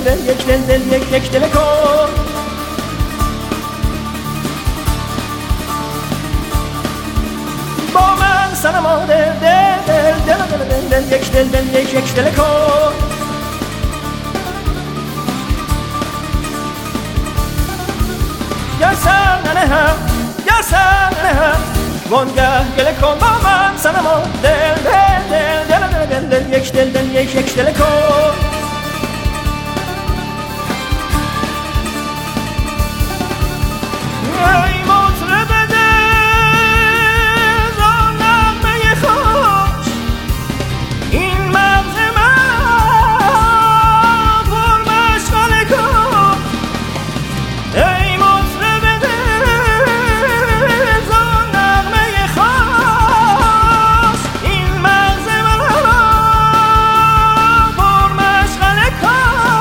دل یک دل دل یک دل کن با من صنما دل دل دل دل دل دل یک دل دل یک دل کن یا سر هم یا سر هم وانگه گله کن با من صنما دل دل دل دل دل دل یک دل دل یک دل کن ای مطرب دل را نغمه خوش این مغز من پر مشغله کن ای مطرب دل را نغمه خوش این مغز من پر مشغله کن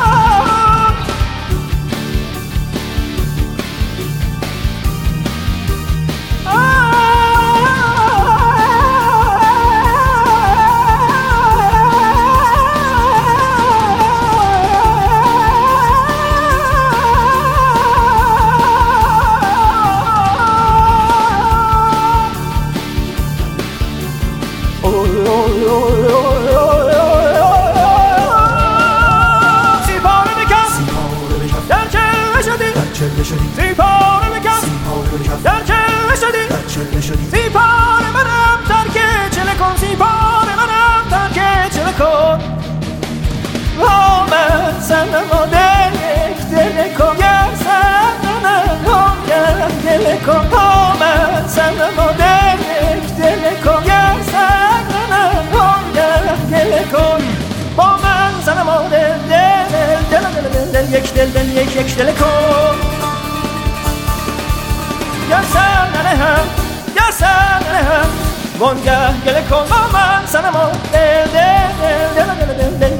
سیپاره بکن در چله شدی سیپاره منم ترک چله کن سیپاره منم ترک چله کن با من صنما دل یک دل کن گر صنما دل کن با من صنما دل یک دل کن گر صنما دل کن با من صنما دل دل یک دل دل یک دل کن یا سر هم وانگه گله کن با من صنما دل دل دل دل دل